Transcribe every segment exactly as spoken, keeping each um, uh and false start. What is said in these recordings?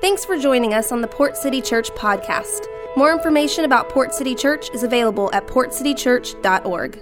Thanks for joining us on the Port City Church podcast. More information about Port City Church is available at port city church dot org.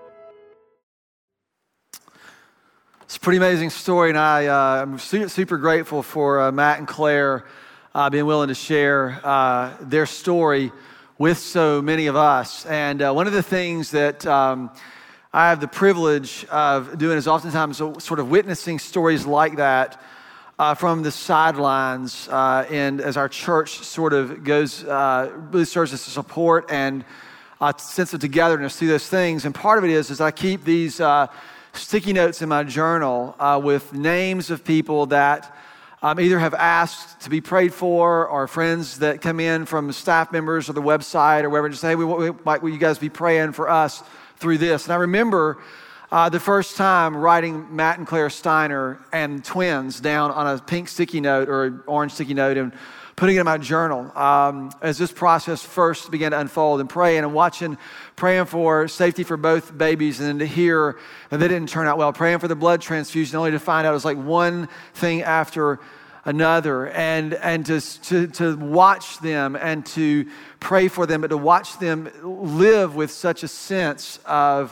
It's a pretty amazing story, and I, uh, I'm su- super grateful for uh, Matt and Claire uh, being willing to share uh, their story with so many of us. And uh, one of the things that um, I have the privilege of doing is oftentimes sort of witnessing stories like that uh, from the sidelines, uh, and as our church sort of goes, uh, really serves as a support and a sense of togetherness through those things. And part of it is, is I keep these uh, sticky notes in my journal uh, with names of people that um, either have asked to be prayed for, or friends that come in from staff members or the website or wherever, and just say, hey, we, we, might, will you guys be praying for us through this? And I remember uh, the first time writing Matt and Claire Steiner and twins down on a pink sticky note or an orange sticky note and putting it in my journal um, as this process first began to unfold, and praying and watching, praying for safety for both babies, and then to hear that they didn't turn out well, praying for the blood transfusion, only to find out it was like one thing after another, and and to, to, to watch them and to pray for them, but to watch them live with such a sense of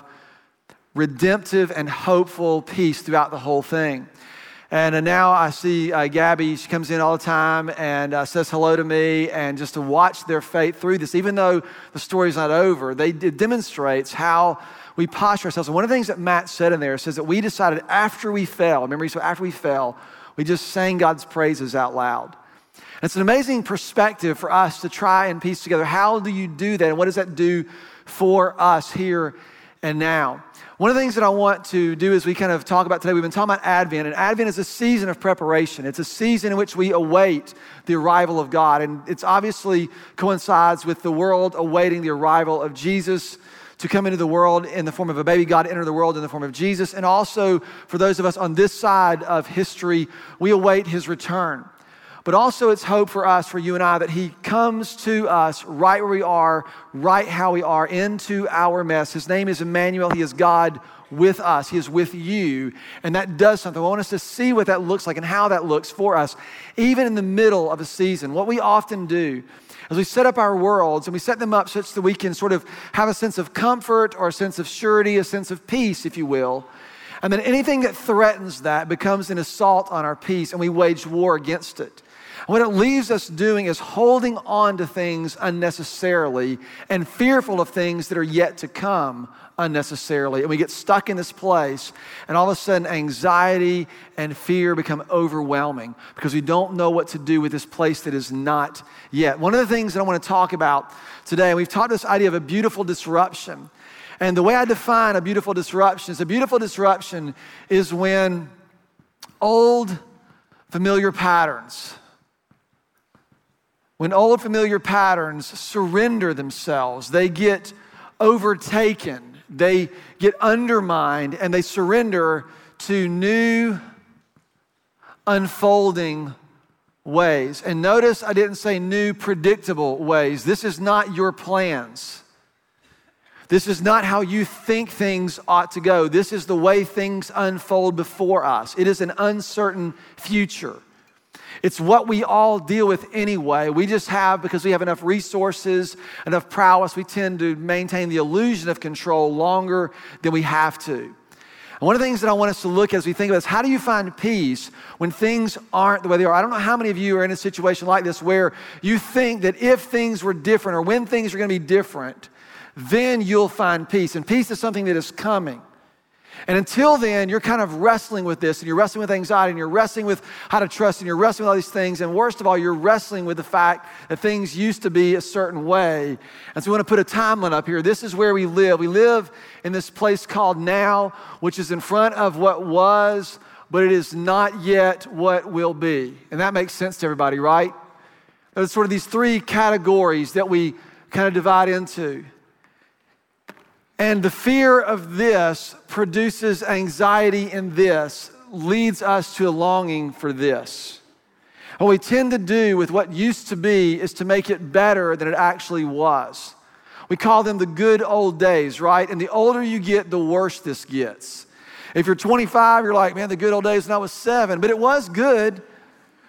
redemptive and hopeful peace throughout the whole thing. And uh, now I see uh, Gabby, she comes in all the time and uh, says hello to me, and just to watch their faith through this, even though the story's not over, they, it demonstrates how we posture ourselves. And one of the things that Matt said in there says that we decided after we fell, remember he said after we fell, we just sang God's praises out loud. And it's an amazing perspective for us to try and piece together. How do you do that? And what does that do for us here and now? One of the things that I want to do is we kind of talk about today, we've been talking about Advent, and Advent is a season of preparation. It's a season in which we await the arrival of God, and it's obviously coincides with the world awaiting the arrival of Jesus to come into the world in the form of a baby, God to enter the world in the form of Jesus, and also for those of us on this side of history, we await his return. But also it's hope for us, for you and I, that he comes to us right where we are, right how we are, into our mess. His name is Emmanuel. He is God with us. He is with you. And that does something. I want us to see what that looks like and how that looks for us, even in the middle of a season. What we often do is we set up our worlds, and we set them up such that we can sort of have a sense of comfort or a sense of surety, a sense of peace, if you will. And then anything that threatens that becomes an assault on our peace, and we wage war against it. What it leaves us doing is holding on to things unnecessarily and fearful of things that are yet to come unnecessarily. And we get stuck in this place, and all of a sudden anxiety and fear become overwhelming because we don't know what to do with this place that is not yet. One of the things that I want to talk about today, we've talked this idea of a beautiful disruption. And the way I define a beautiful disruption is a beautiful disruption is when old familiar patterns When old familiar patterns surrender themselves, they get overtaken, they get undermined, and they surrender to new unfolding ways. And notice I didn't say new predictable ways. This is not your plans. This is not how you think things ought to go. This is the way things unfold before us. It is an uncertain future. It's what we all deal with anyway. We just have, because we have enough resources, enough prowess, we tend to maintain the illusion of control longer than we have to. And one of the things that I want us to look at as we think about this, how do you find peace when things aren't the way they are? I don't know how many of you are in a situation like this where you think that if things were different or when things are going to be different, then you'll find peace. And peace is something that is coming. And until then, you're kind of wrestling with this, and you're wrestling with anxiety, and you're wrestling with how to trust, and you're wrestling with all these things. And worst of all, you're wrestling with the fact that things used to be a certain way. And so we want to put a timeline up here. This is where we live. We live in this place called now, which is in front of what was, but it is not yet what will be. And that makes sense to everybody, right? There's sort of these three categories that we kind of divide into. And the fear of this produces anxiety in this, leads us to a longing for this. What we tend to do with what used to be is to make it better than it actually was. We call them the good old days, right? And the older you get, the worse this gets. If you're twenty-five, you're like, man, the good old days when I was seven. But it was good,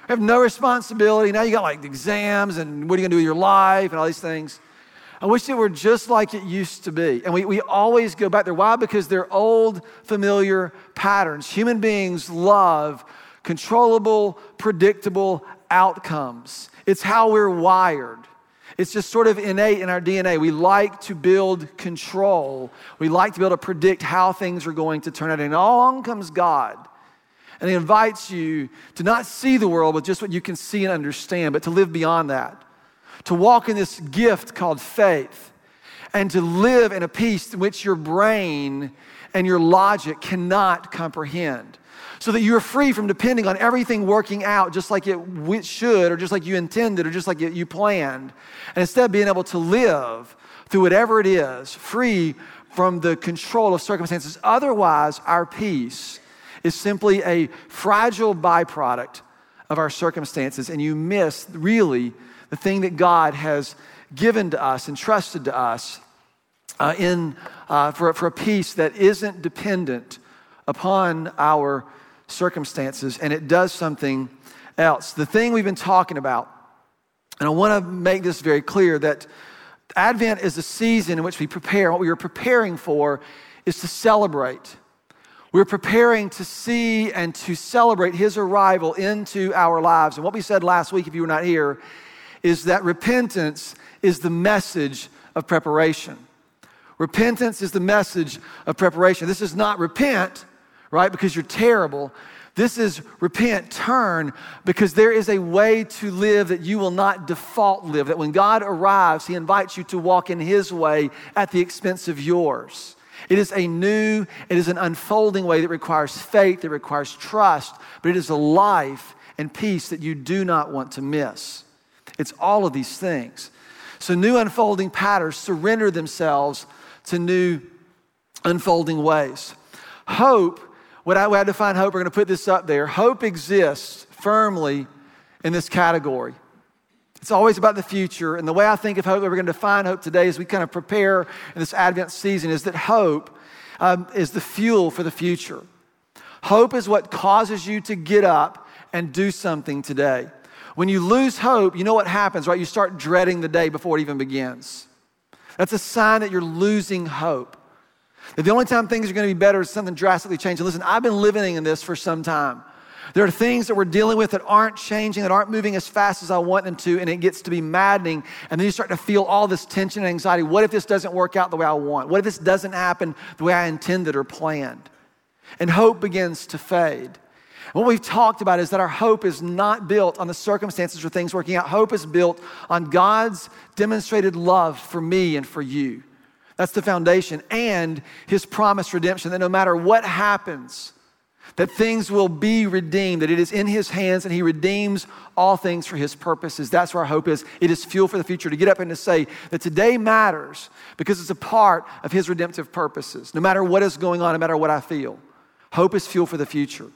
We have no responsibility. Now you got like exams and what are you gonna do with your life and all these things. I wish it were just like it used to be. And we, we always go back there. Why? Because they're old, familiar patterns. Human beings love controllable, predictable outcomes. It's how we're wired. It's just sort of innate in our D N A. We like to build control. We like to be able to predict how things are going to turn out. And along comes God. And he invites you to not see the world with just what you can see and understand, but to live beyond that. To walk in this gift called faith. And to live in a peace in which your brain and your logic cannot comprehend. So that you're free from depending on everything working out just like it should, or just like you intended, or just like you planned. And instead being able to live through whatever it is, free from the control of circumstances. Otherwise, our peace is simply a fragile byproduct of our circumstances, and you miss really the thing that God has given to us, entrusted to us uh, in uh, for, for a peace that isn't dependent upon our circumstances, and it does something else. The thing we've been talking about, and I want to make this very clear, that Advent is a season in which we prepare. What we are preparing for is to celebrate. We're preparing to see and to celebrate his arrival into our lives. And what we said last week, if you were not here, is that repentance is the message of preparation. Repentance is the message of preparation. This is not repent, right, because you're terrible. This is repent, turn, because there is a way to live that you will not default live. That when God arrives, he invites you to walk in his way at the expense of yours. It is a new, it is an unfolding way that requires faith, that requires trust, but it is a life and peace that you do not want to miss. It's all of these things. So new unfolding patterns surrender themselves to new unfolding ways. Hope, what I would define hope, we're going to put this up there. Hope exists firmly in this category. It's always about the future. And the way I think of hope, that we're going to define hope today as we kind of prepare in this Advent season, is that hope um, is the fuel for the future. Hope is what causes you to get up and do something today. When you lose hope, you know what happens, right? You start dreading the day before it even begins. That's a sign that you're losing hope. That the only time things are going to be better is something drastically changing. Listen, I've been living in this for some time. There are things that we're dealing with that aren't changing, that aren't moving as fast as I want them to, and it gets to be maddening. And then you start to feel all this tension and anxiety. What if this doesn't work out the way I want? What if this doesn't happen the way I intended or planned? And hope begins to fade. And what we've talked about is that our hope is not built on the circumstances or things working out. Hope is built on God's demonstrated love for me and for you. That's the foundation, and his promised redemption, that no matter what happens, that things will be redeemed, that it is in his hands and he redeems all things for his purposes. That's where our hope is. It is fuel for the future, to get up and to say that today matters because it's a part of his redemptive purposes. No matter what is going on, no matter what I feel, hope is fuel for the future.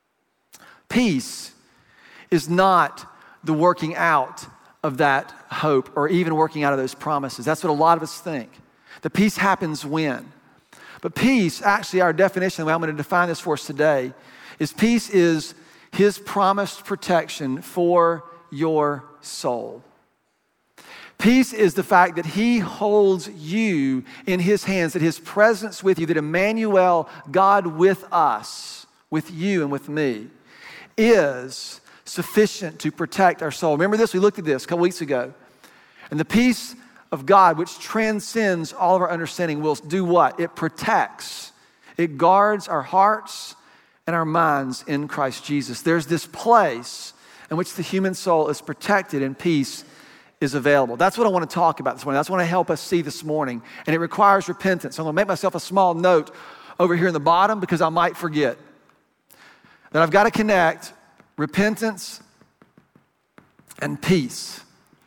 Peace is not the working out of that hope or even working out of those promises. That's what a lot of us think. The peace happens when? But peace, actually our definition, the way I'm going to define this for us today, is peace is his promised protection for your soul. Peace is the fact that he holds you in his hands, that his presence with you, that Emmanuel, God with us, with you and with me, is sufficient to protect our soul. Remember this? We looked at this a couple weeks ago. And the peace of God, which transcends all of our understanding, will do what? It protects. It guards our hearts and our minds in Christ Jesus. There's this place in which the human soul is protected and peace is available. That's what I want to talk about this morning. That's what I want to help us see this morning. And it requires repentance. So I'm going to make myself a small note over here in the bottom because I might forget that I've got to connect repentance and peace.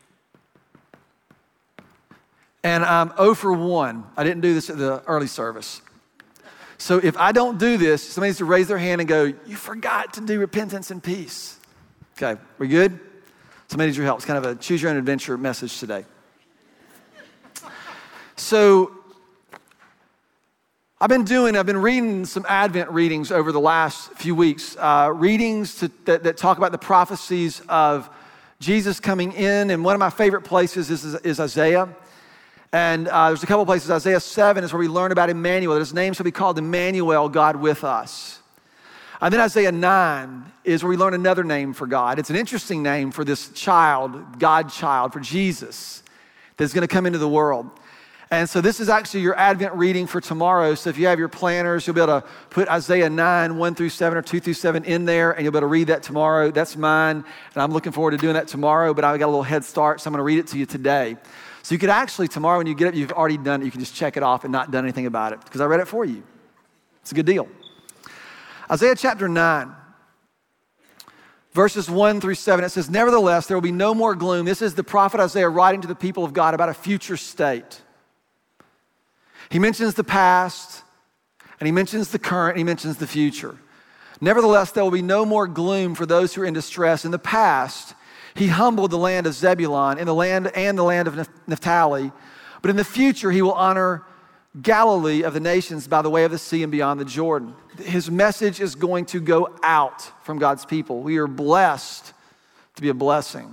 And I'm zero for one. I didn't do this at the early service. So if I don't do this, somebody needs to raise their hand and go, you forgot to do repentance and peace. Okay, we good? Somebody needs your help. It's kind of a choose your own adventure message today. So I've been doing, I've been reading some Advent readings over the last few weeks, uh, readings to, that, that talk about the prophecies of Jesus coming in, and one of my favorite places is, is, is Isaiah. And uh, there's a couple places. Isaiah seven is where we learn about Emmanuel, that his name shall be called Emmanuel, God with us. And then Isaiah nine is where we learn another name for God. It's an interesting name for this child, God child, for Jesus, that's gonna come into the world. And so this is actually your Advent reading for tomorrow. So if you have your planners, you'll be able to put Isaiah nine, one through seven or two through seven in there, and you'll be able to read that tomorrow. That's mine, and I'm looking forward to doing that tomorrow, but I got a little head start, so I'm gonna read it to you today. So you could actually, tomorrow when you get up, you've already done it, you can just check it off and not done anything about it, because I read it for you. It's a good deal. Isaiah chapter nine, verses one through seven, it says, "Nevertheless, there will be no more gloom." This is the prophet Isaiah writing to the people of God about a future state. He mentions the past, and he mentions the current, and he mentions the future. "Nevertheless, there will be no more gloom for those who are in distress. In the past, he humbled the land of Zebulun in the land and the land of Naphtali. But in the future, he will honor Galilee of the nations by the way of the sea and beyond the Jordan." His message is going to go out from God's people. We are blessed to be a blessing.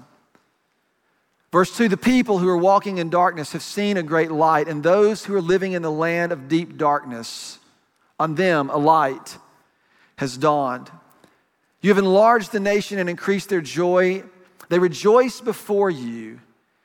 Verse two, "The people who are walking in darkness have seen a great light, and those who are living in the land of deep darkness, on them a light has dawned. You have enlarged the nation and increased their joy. They rejoice before you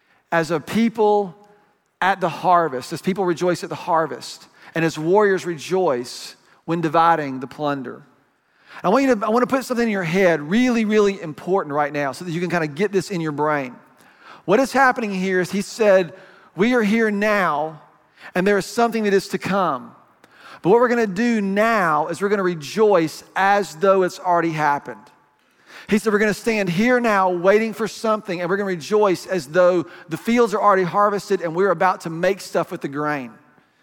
as a people at the harvest, as people rejoice at the harvest, and as warriors rejoice when dividing the plunder." I want you to, I want to put something in your head, really, really important right now, so that you can kind of get this in your brain. What is happening here is he said, we are here now, and there is something that is to come. But what we're going to do now is we're going to rejoice as though it's already happened. He said, we're going to stand here now waiting for something, and we're going to rejoice as though the fields are already harvested and we're about to make stuff with the grain.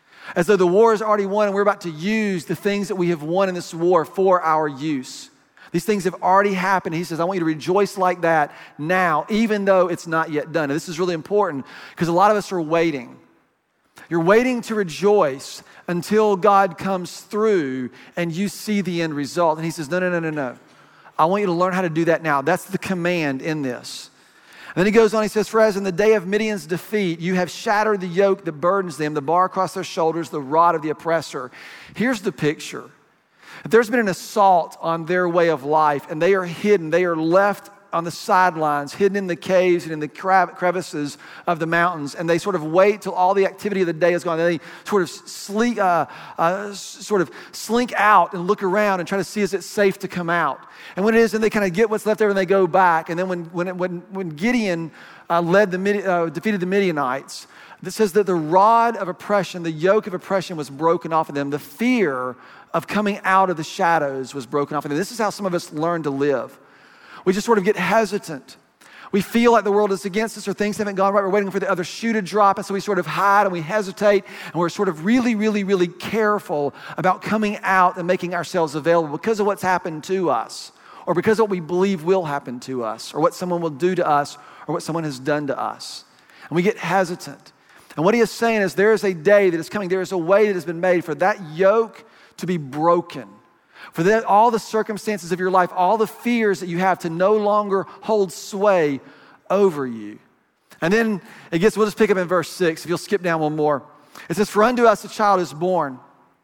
As though the war is already won and we're about to use the things that we have won in this war for our use. These things have already happened. He says, I want you to rejoice like that now, even though it's not yet done. And this is really important because a lot of us are waiting. You're waiting to rejoice until God comes through and you see the end result. And he says, no, no, no, no, no. I want you to learn how to do that now. That's the command in this. And then he goes on, he says, "For as in the day of Midian's defeat, you have shattered the yoke that burdens them, the bar across their shoulders, the rod of the oppressor." Here's the picture. If there's been an assault on their way of life and they are hidden, they are left on the sidelines, hidden in the caves and in the crevices of the mountains, and they sort of wait till all the activity of the day is gone. They sort of slink, uh, uh, sort of slink out and look around and try to see is it safe to come out. And when it is, then they kind of get what's left over and they go back. And then when when when, when Gideon uh, led the uh, defeated the Midianites, it says that the rod of oppression, the yoke of oppression was broken off of them. The fear of coming out of the shadows was broken off of them. This is how some of us learn to live. We just sort of get hesitant. We feel like the world is against us or things haven't gone right. We're waiting for the other shoe to drop, and so we sort of hide and we hesitate, and we're sort of really, really, really careful about coming out and making ourselves available because of what's happened to us, or because of what we believe will happen to us, or what someone will do to us, or what someone has done to us. And we get hesitant. And what he is saying is there is a day that is coming, there is a way that has been made for that yoke to be broken. For that, all the circumstances of your life, all the fears that you have to no longer hold sway over you. And then it gets, we'll just pick up in verse six. If you'll skip down one more. It says, "For unto us a child is born,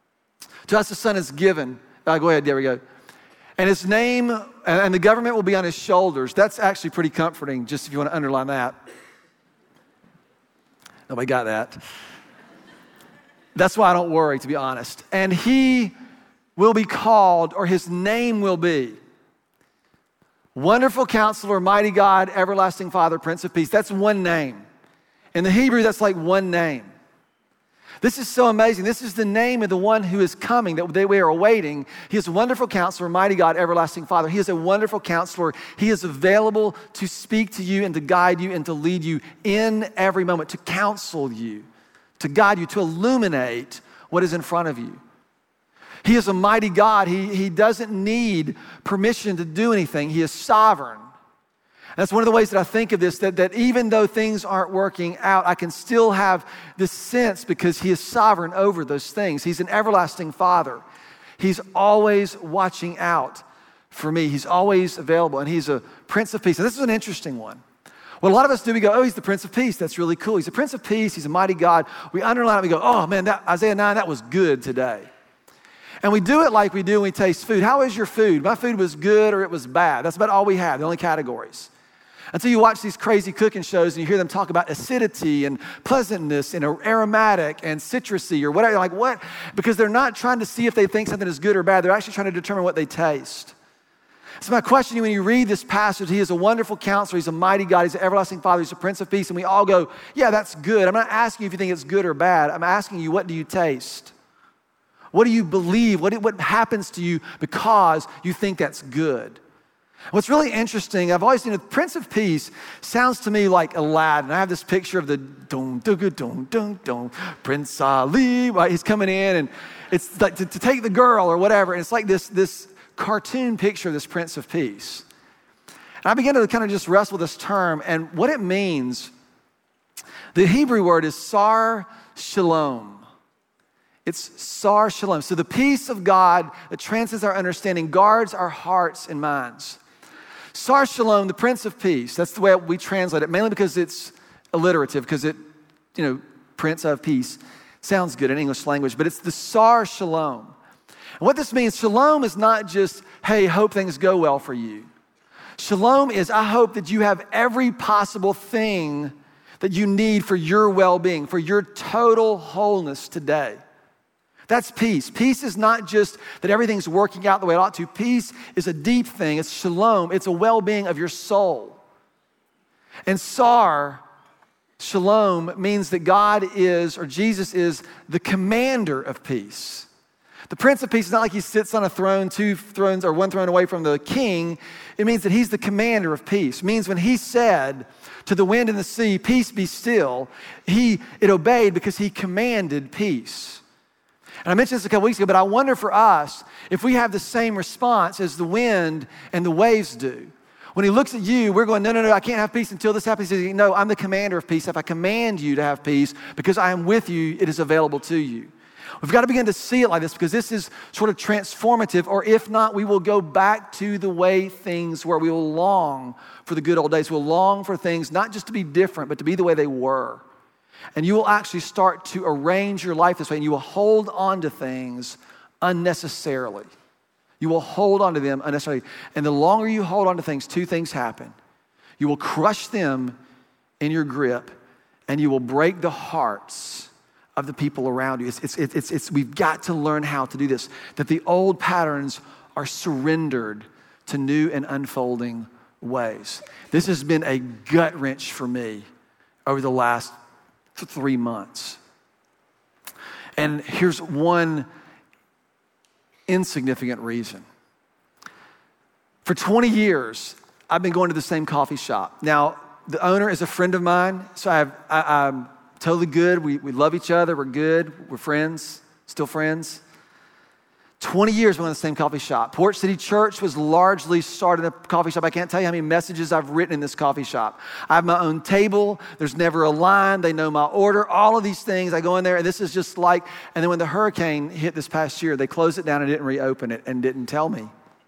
to us a son is given." Uh, go ahead, there we go. "And his name, and the government will be on his shoulders." That's actually pretty comforting, just if you want to underline that. Nobody got that. That's why I don't worry, to be honest. "And he will be called," or his name will be, "Wonderful Counselor, Mighty God, Everlasting Father, Prince of Peace." That's one name. In the Hebrew, that's like one name. This is so amazing. This is the name of the one who is coming that we are awaiting. He is Wonderful Counselor, Mighty God, Everlasting Father. He is a wonderful counselor. He is available to speak to you and to guide you and to lead you in every moment, to counsel you, to guide you, to illuminate what is in front of you. He is a mighty God. He, he doesn't need permission to do anything. He is sovereign. That's one of the ways that I think of this, that, that even though things aren't working out, I can still have this sense because he is sovereign over those things. He's an everlasting Father. He's always watching out for me. He's always available, and he's a Prince of Peace. And this is an interesting one. What a lot of us do, we go, oh, he's the Prince of Peace. That's really cool. He's a Prince of Peace. He's a mighty God. We underline it. We go, oh, man, that, Isaiah nine, that was good today. And we do it like we do when we taste food. How is your food? My food was good or it was bad. That's about all we have, the only categories. Until you watch these crazy cooking shows and you hear them talk about acidity and pleasantness and aromatic and citrusy or whatever. You're like, what? Because they're not trying to see if they think something is good or bad. They're actually trying to determine what they taste. So my question to you, when you read this passage, he is a wonderful counselor. He's a mighty God. He's an everlasting Father. He's a Prince of Peace. And we all go, yeah, that's good. I'm not asking you if you think it's good or bad. I'm asking you, what do you taste? What do you believe? What, what happens to you because you think that's good? What's really interesting, I've always seen the Prince of Peace sounds to me like Aladdin. I have this picture of the dun dun dun dun dun Prince Ali. Right? He's coming in, and it's like to, to take the girl or whatever. And it's like this, this cartoon picture of this Prince of Peace. And I began to kind of just wrestle with this term and what it means. The Hebrew word is sar shalom. It's sar shalom. So the peace of God that transcends our understanding guards our hearts and minds. Sar Shalom, the Prince of Peace. That's the way we translate it, mainly because it's alliterative, because it, you know, Prince of Peace sounds good in English language, but it's the Sar Shalom. And what this means, Shalom is not just, hey, hope things go well for you. Shalom is, I hope that you have every possible thing that you need for your well-being, for your total wholeness today. That's peace. Peace is not just that everything's working out the way it ought to. Peace is a deep thing. It's shalom. It's a well-being of your soul. And sar, shalom, means that God is, or Jesus is, the commander of peace. The Prince of Peace is not like he sits on a throne, two thrones, or one throne away from the king. It means that he's the commander of peace. It means when he said to the wind and the sea, peace be still, he it obeyed because he commanded peace. And I mentioned this a couple weeks ago, but I wonder for us if we have the same response as the wind and the waves do. When he looks at you, we're going, no, no, no, I can't have peace until this happens. He says, no, I'm the commander of peace. If I command you to have peace, because I am with you, it is available to you. We've got to begin to see it like this because this is sort of transformative, or if not, we will go back to the way things were. We will long for the good old days. We'll long for things not just to be different, but to be the way they were. And you will actually start to arrange your life this way, and you will hold on to things unnecessarily. You will hold on to them unnecessarily. And the longer you hold on to things, two things happen. You will crush them in your grip, and you will break the hearts of the people around you. It's, it's, it's, it's, we've got to learn how to do this, that the old patterns are surrendered to new and unfolding ways. This has been a gut wrench for me over the last three months. And here's one insignificant reason. For twenty years, I've been going to the same coffee shop. Now, the owner is a friend of mine, so I have, I, I'm totally good. We, we love each other. We're good. We're friends, still friends. twenty years we're in the same coffee shop. Port City Church was largely started in a coffee shop. I can't tell you how many messages I've written in this coffee shop. I have my own table. There's never a line. They know my order. All of these things. I go in there, and this is just like, and then when the hurricane hit this past year, they closed it down and didn't reopen it and didn't tell me.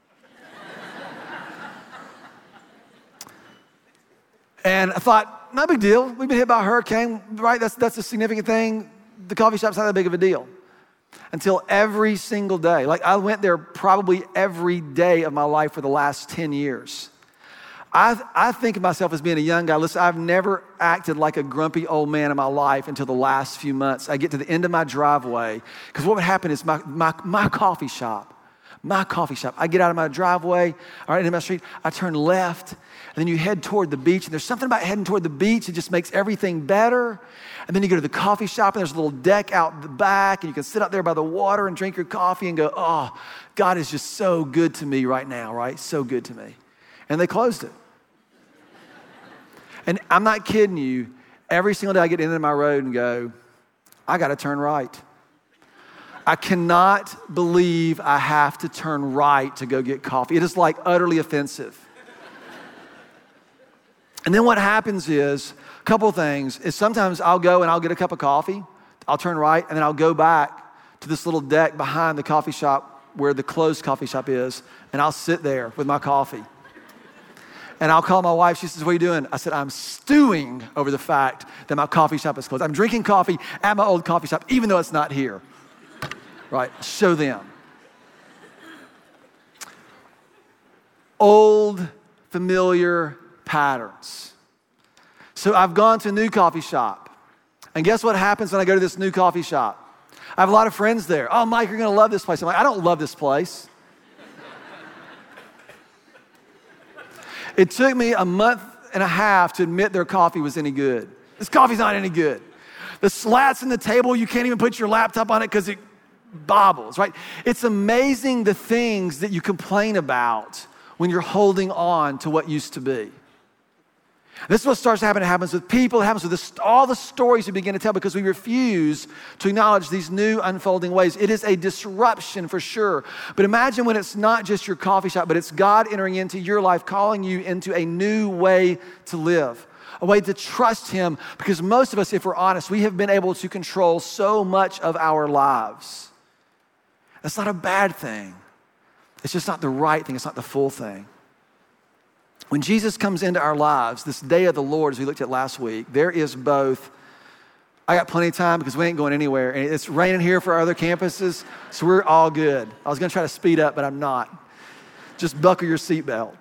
And I thought, no big deal. We've been hit by a hurricane, right? That's, that's a significant thing. The coffee shop's not that big of a deal. Until every single day. Like I went there probably every day of my life for the last ten years. I, I think of myself as being a young guy. Listen, I've never acted like a grumpy old man in my life until the last few months. I get to the end of my driveway, because what would happen is my, my, my coffee shop, my coffee shop, I get out of my driveway, all right, into my street, I turn left, and then you head toward the beach, and there's something about heading toward the beach that just makes everything better. And then you go to the coffee shop, and there's a little deck out the back, and you can sit out there by the water and drink your coffee and go, oh, God is just so good to me right now, right? So good to me. And they closed it. And I'm not kidding you. Every single day I get into my road and go, I got to turn right. I cannot believe I have to turn right to go get coffee. It is like utterly offensive. And then what happens is, a couple things, is sometimes I'll go and I'll get a cup of coffee, I'll turn right, and then I'll go back to this little deck behind the coffee shop where the closed coffee shop is, and I'll sit there with my coffee. And I'll call my wife. She says, what are you doing? I said, I'm stewing over the fact that my coffee shop is closed. I'm drinking coffee at my old coffee shop, even though it's not here. Right? Show them. Old, familiar patterns. So I've gone to a new coffee shop. And guess what happens when I go to this new coffee shop? I have a lot of friends there. Oh, Mike, you're going to love this place. I'm like, I don't love this place. It took me a month and a half to admit their coffee was any good. This coffee's not any good. The slats in the table, you can't even put your laptop on it because it bobbles, right? It's amazing the things that you complain about when you're holding on to what used to be. This is what starts to happen. It happens with people. It happens with this, all the stories we begin to tell because we refuse to acknowledge these new unfolding ways. It is a disruption for sure. But imagine when it's not just your coffee shop, but it's God entering into your life, calling you into a new way to live, a way to trust Him. Because most of us, if we're honest, we have been able to control so much of our lives. That's not a bad thing. It's just not the right thing. It's not the full thing. When Jesus comes into our lives, this day of the Lord, as we looked at last week, there is both, I got plenty of time because we ain't going anywhere. And it's raining here for our other campuses, so we're all good. I was going to try to speed up, but I'm not. Just buckle your seatbelt.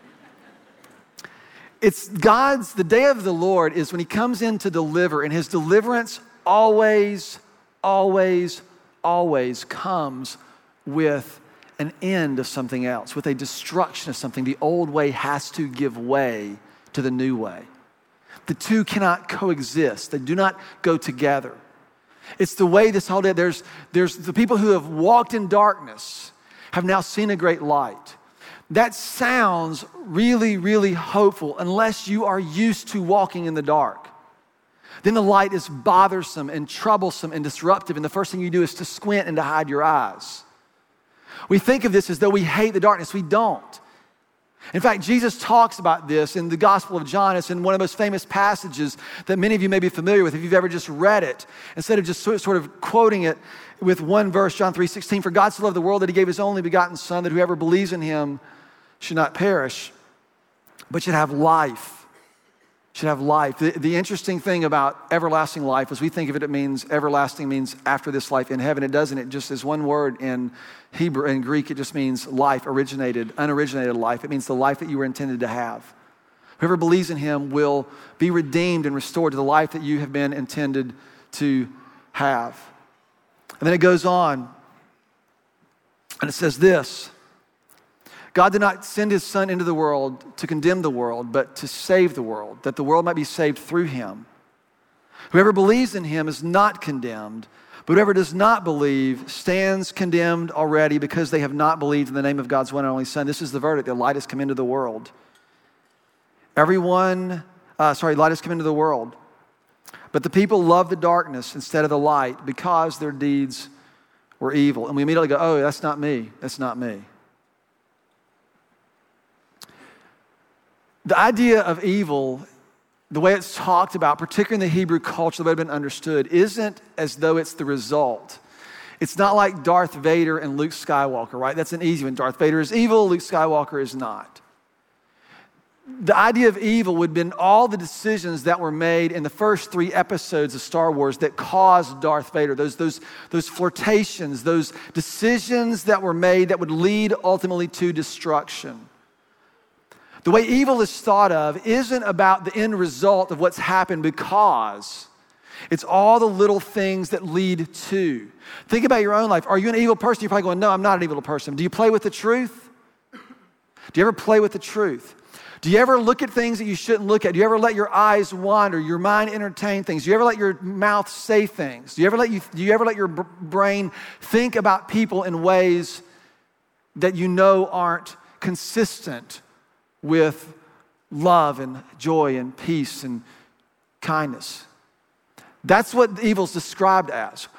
It's God's, the day of the Lord is when He comes in to deliver, and His deliverance always, always, always comes with an end of something else, with a destruction of something. The old way has to give way to the new way. The two cannot coexist. They do not go together. It's the way this whole day, there's, there's the people who have walked in darkness have now seen a great light. That sounds really, really hopeful unless you are used to walking in the dark. Then the light is bothersome and troublesome and disruptive, and the first thing you do is to squint and to hide your eyes. We think of this as though we hate the darkness. We don't. In fact, Jesus talks about this in the Gospel of John. It's in one of the most famous passages that many of you may be familiar with if you've ever just read it. Instead of just sort of quoting it with one verse, John three sixteen, for God so loved the world that He gave His only begotten Son, that whoever believes in Him should not perish, but should have life. Should have life. The, the interesting thing about everlasting life is we think of it, it means everlasting means after this life in heaven. It doesn't. It just is one word in Hebrew and Greek. It just means life, originated, unoriginated life. It means the life that you were intended to have. Whoever believes in Him will be redeemed and restored to the life that you have been intended to have. And then it goes on and it says this: God did not send His Son into the world to condemn the world, but to save the world, that the world might be saved through Him. Whoever believes in Him is not condemned, but whoever does not believe stands condemned already because they have not believed in the name of God's one and only Son. This is the verdict. The light has come into the world. Everyone, uh, sorry, light has come into the world. But the people love the darkness instead of the light because their deeds were evil. And we immediately go, oh, that's not me. That's not me. The idea of evil, the way it's talked about, particularly in the Hebrew culture, the way it's been understood, isn't as though it's the result. It's not like Darth Vader and Luke Skywalker, right? That's an easy one. Darth Vader is evil, Luke Skywalker is not. The idea of evil would have been all the decisions that were made in the first three episodes of Star Wars that caused Darth Vader, those, those, those flirtations, those decisions that were made that would lead ultimately to destruction. The way evil is thought of isn't about the end result of what's happened because it's all the little things that lead to. Think about your own life. Are you an evil person? You're probably going, no, I'm not an evil person. Do you play with the truth? Do you ever play with the truth? Do you ever look at things that you shouldn't look at? Do you ever let your eyes wander, your mind entertain things? Do you ever let your mouth say things? Do you ever let, you, do you ever let your b- brain think about people in ways that you know aren't consistent with love and joy and peace and kindness? That's what evil's described as.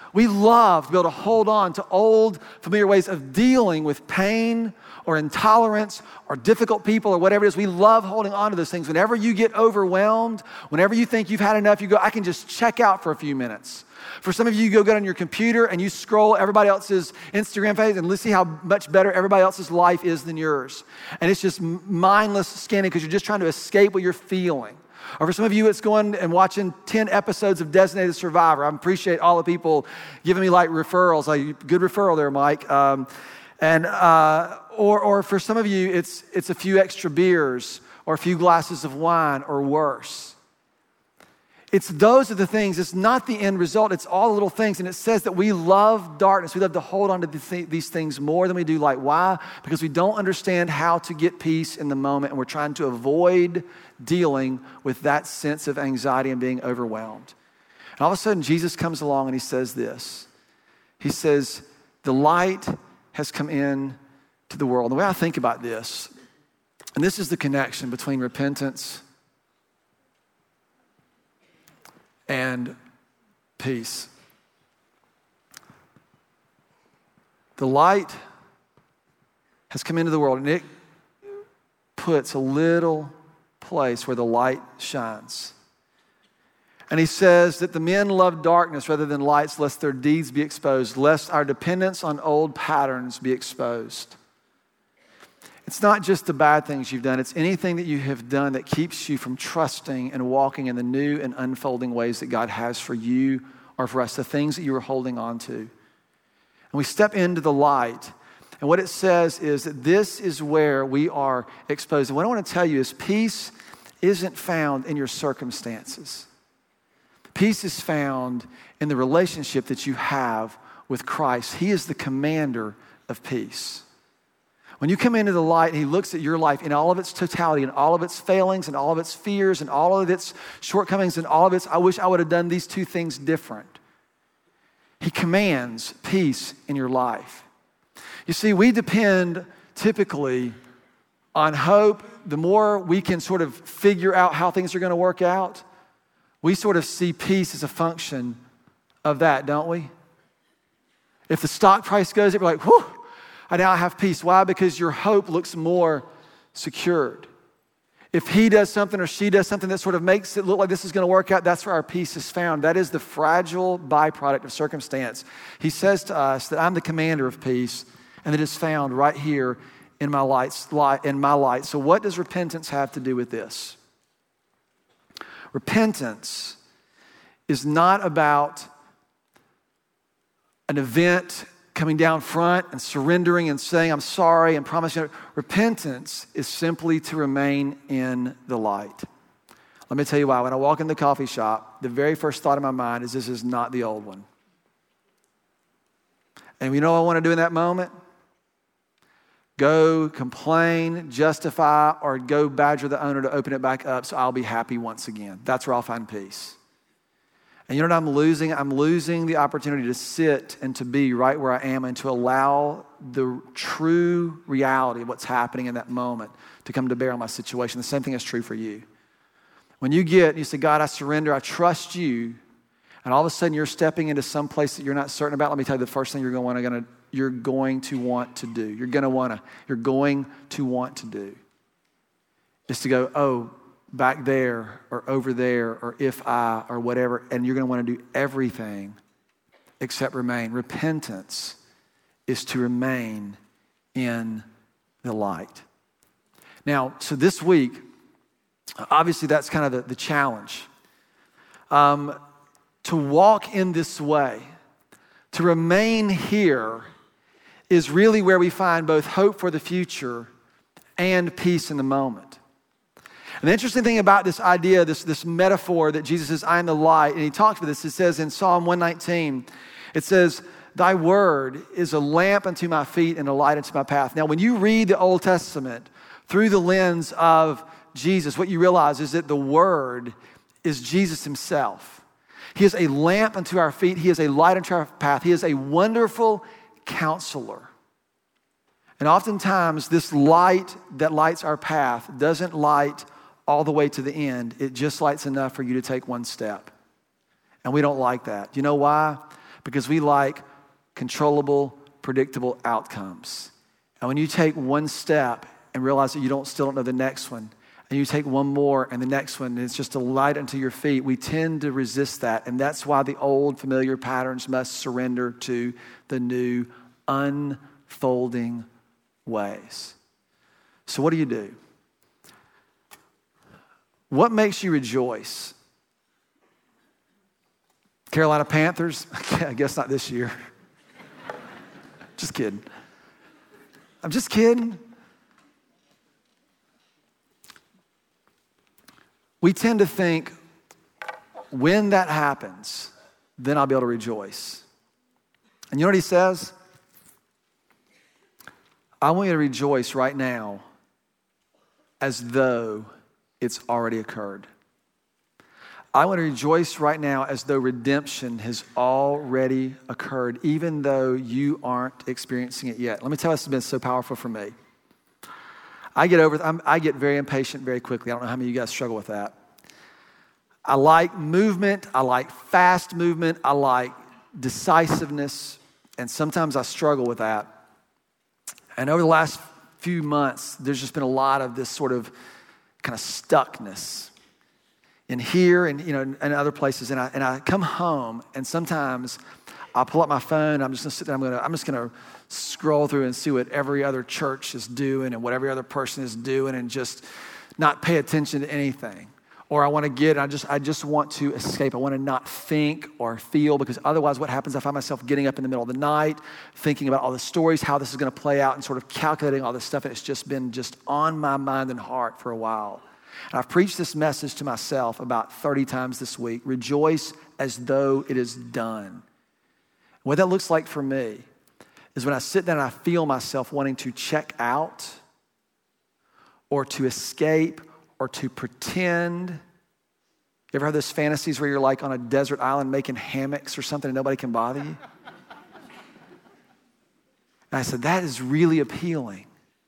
We love to be able to hold on to old, familiar ways of dealing with pain or intolerance or difficult people or whatever it is. We love holding on to those things. Whenever you get overwhelmed, whenever you think you've had enough, you go, I can just check out for a few minutes. For some of you, you go get on your computer and you scroll everybody else's Instagram page and let's see how much better everybody else's life is than yours. And it's just mindless scanning because you're just trying to escape what you're feeling. Or for some of you, it's going and watching ten episodes of Designated Survivor. I appreciate all the people giving me like referrals. Like, good referral there, Mike. Um, and uh, or or for some of you, it's it's a few extra beers or a few glasses of wine or worse. It's those are the things. It's not the end result. It's all the little things. And it says that we love darkness. We love to hold on to these things more than we do light. Why? Because we don't understand how to get peace in the moment, and we're trying to avoid dealing with that sense of anxiety and being overwhelmed. And all of a sudden, Jesus comes along and he says this. He says, the light has come in to the world. The way I think about this, and this is the connection between repentance and peace. The light has come into the world, and it puts a little place where the light shines. And he says that the men love darkness rather than lights, lest their deeds be exposed, lest our dependence on old patterns be exposed. It's not just the bad things you've done. It's anything that you have done that keeps you from trusting and walking in the new and unfolding ways that God has for you or for us, the things that you were holding on to. And we step into the light. And what it says is that this is where we are exposed. And what I want to tell you is peace isn't found in your circumstances. Peace is found in the relationship that you have with Christ. He is the commander of peace. When you come into the light and he looks at your life in all of its totality and all of its failings and all of its fears and all of its shortcomings and all of its, I wish I would have done these two things different. He commands peace in your life. You see, we depend typically on hope. The more we can sort of figure out how things are going to work out, we sort of see peace as a function of that, don't we? If the stock price goes up, we're like, whew, I now have peace. Why? Because your hope looks more secured. If he does something or she does something that sort of makes it look like this is going to work out, that's where our peace is found. That is the fragile byproduct of circumstance. He says to us that I'm the commander of peace, and that is found right here in my lights, in my light. So what does repentance have to do with this? Repentance is not about an event coming down front and surrendering and saying, I'm sorry and promising. Repentance is simply to remain in the light. Let me tell you why. When I walk in the coffee shop, the very first thought in my mind is this is not the old one. And you know what I want to do in that moment? Go complain, justify, or go badger the owner to open it back up so I'll be happy once again. That's where I'll find peace. And you know what I'm losing? I'm losing the opportunity to sit and to be right where I am and to allow the true reality of what's happening in that moment to come to bear on my situation. The same thing is true for you. When you get, you say, God, I surrender, I trust you, and all of a sudden you're stepping into some place that you're not certain about, let me tell you the first thing you're going to want to you're going to want to do. You're going to want to, you're going to want to do is to go, oh, back there or over there or if I or whatever, and you're going to want to do everything except remain. Repentance is to remain in the light. Now, so this week, obviously that's kind of the, the challenge. Um, to walk in this way, to remain here, is really where we find both hope for the future and peace in the moment. And the interesting thing about this idea, this, this metaphor that Jesus says, I am the light, and he talks about this, it says in Psalm one nineteen, it says, thy word is a lamp unto my feet and a light unto my path. Now, when you read the Old Testament through the lens of Jesus, what you realize is that the word is Jesus himself. He is a lamp unto our feet. He is a light unto our path. He is a wonderful counselor. And oftentimes, this light that lights our path doesn't light all the way to the end. It just lights enough for you to take one step. And we don't like that. You know why? because we like controllable, predictable outcomes. And when you take one step and realize that you don't still don't know the next one, and you take one more and the next one, and it's just a light unto your feet, we tend to resist that. And that's why the old familiar patterns must surrender to the new unfolding ways. So what do you do? What makes you rejoice? Carolina Panthers? I guess not this year. Just kidding. I'm just kidding. We tend to think, when that happens, then I'll be able to rejoice. And you know what he says? I want you to rejoice right now as though it's already occurred. I want to rejoice right now as though redemption has already occurred, even though you aren't experiencing it yet. Let me tell you, this has been so powerful for me. I get over, I'm, I get very impatient very quickly. I don't know how many of you guys struggle with that. I like movement. I like fast movement. I like decisiveness. And sometimes I struggle with that. And over the last few months, there's just been a lot of this sort of kind of stuckness in here and, you know, and other places. And I, and I come home, and sometimes I'll pull up my phone. I'm just gonna sit there. I'm gonna, I'm just gonna scroll through and see what every other church is doing and what every other person is doing, and just not pay attention to anything. Or I want to get, I just, I just want to escape. I want to not think or feel, because otherwise what happens, I find myself getting up in the middle of the night, thinking about all the stories, how this is going to play out, and sort of calculating all this stuff. And it's just been just on my mind and heart for a while. And I've preached this message to myself about thirty times this week. Rejoice as though it is done. What that looks like for me is when I sit down and I feel myself wanting to check out or to escape or to pretend. You ever have those fantasies where you're like on a desert island making hammocks or something and nobody can bother you? And I said, that is really appealing.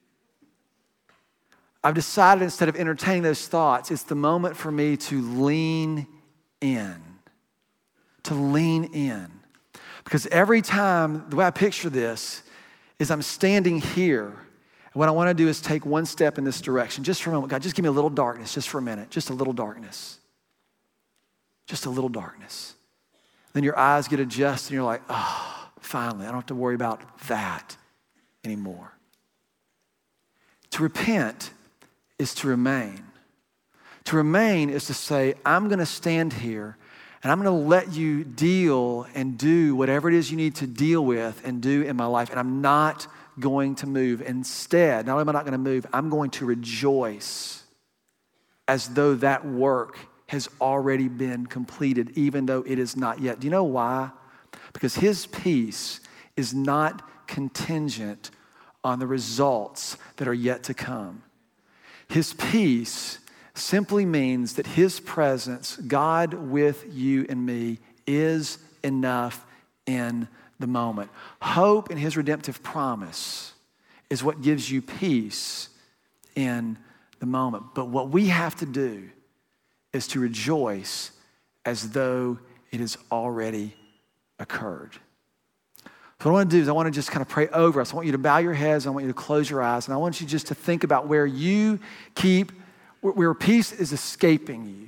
I've decided, instead of entertaining those thoughts, it's the moment for me to lean in. To lean in. Because every time, the way I picture this is I'm standing here. And what I want to do is take one step in this direction. Just for a moment, God, just give me a little darkness, just for a minute. Just a little darkness. Just a little darkness. Then your eyes get adjusted and you're like, oh, finally, I don't have to worry about that anymore. To repent is to remain. To remain is to say, I'm going to stand here and I'm going to let you deal and do whatever it is you need to deal with and do in my life. And I'm not going to move. Instead, not only am I not going to move, I'm going to rejoice as though that work has already been completed, even though it is not yet. Do you know why? Because his peace is not contingent on the results that are yet to come. His peace simply means that his presence, God with you and me, is enough in the moment. Hope in his redemptive promise is what gives you peace in the moment. But what we have to do is to rejoice as though it has already occurred. So what I want to do is I want to just kind of pray over us. I want you to bow your heads. I want you to close your eyes. And I want you just to think about where you keep, where peace is escaping you.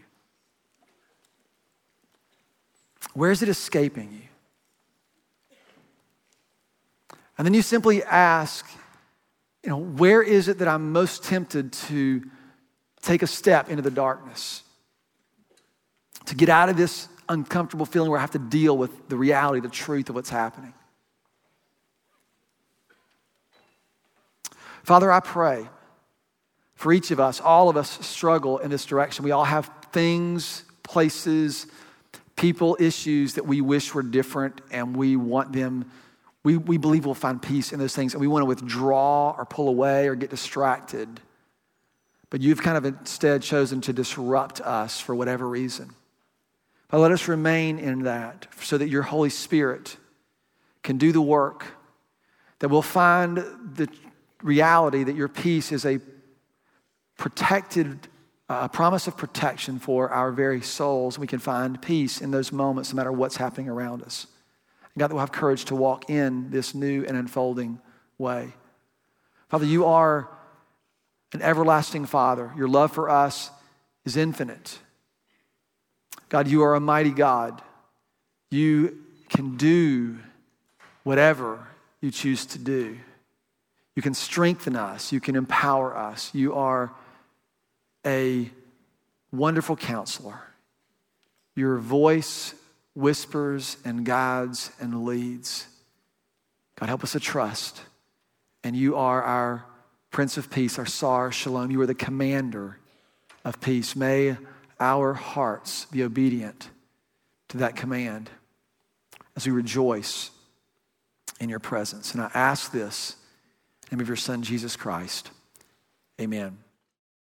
Where is it escaping you? And then you simply ask, you know, where is it that I'm most tempted to take a step into the darkness? To get out of this uncomfortable feeling where I have to deal with the reality, the truth of what's happening. Father, I pray for each of us. All of us struggle in this direction. We all have things, places, people, issues that we wish were different, and we want them, we, we believe we'll find peace in those things, and we want to withdraw or pull away or get distracted. But you've kind of instead chosen to disrupt us for whatever reason. But let us remain in that so that your Holy Spirit can do the work, that we'll find the reality that your peace is a protected, a uh, promise of protection for our very souls. We can find peace in those moments no matter what's happening around us. God, that we'll have courage to walk in this new and unfolding way. Father, you are an everlasting Father. Your love for us is infinite. God, you are a mighty God. You can do whatever you choose to do. You can strengthen us. You can empower us. You are a wonderful counselor. Your voice whispers and guides and leads. God, help us to trust. And you are our Prince of Peace, our Sar Shalom. You are the commander of peace. May our hearts be obedient to that command as we rejoice in your presence. And I ask this in the name of your Son, Jesus Christ. Amen.